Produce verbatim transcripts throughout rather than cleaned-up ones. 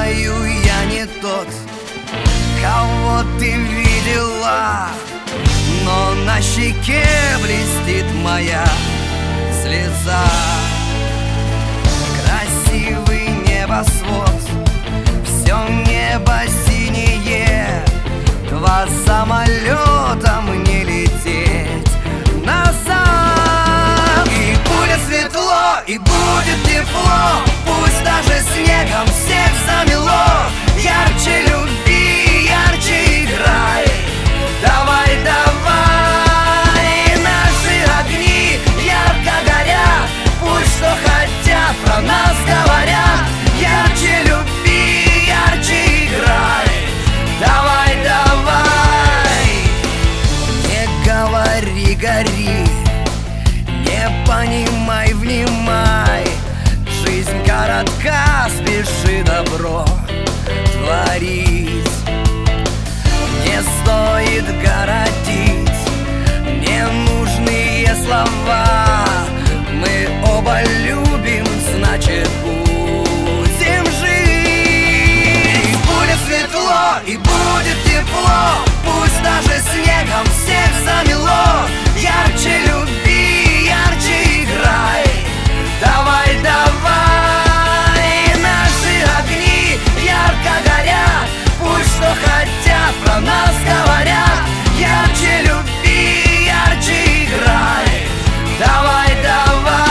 знаю, я не тот, кого ты видела, но на щеке блестит моя слеза. Красивый небосвод, все небо синее, два самолета мне лететь назад. И будет светло, и будет тепло, пусть даже снегом всех замело. Ярче люби, ярче играй, давай, давай. Наши огни ярко горят, пусть что хотят про нас говорят. Ярче люби, ярче играй, давай, давай. Не говори, гори, не понимай, внимай. Жизнь коротка, спеши добро творить. Не стоит городить ненужные слова. Мы оба любим, значит будем жить. Будет светло и будет тепло, пусть даже снегом всех замело. Ярче люби, ярче играй, давай, давай. Наши огни ярко горят, пусть что хотят про нас говорят. Ярче люби, ярче играй, давай, давай.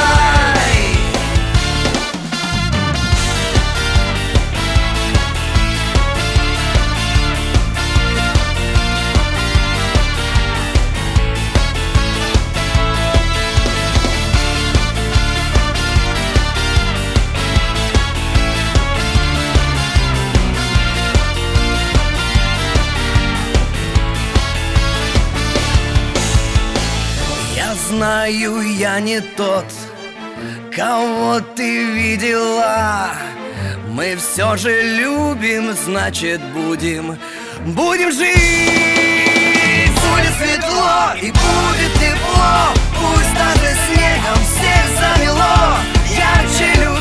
Знаю, я не тот, кого ты видела. Мы все же любим, значит будем, будем жить. Будет светло и будет тепло, пусть даже снегом всех замело. Ярче любви.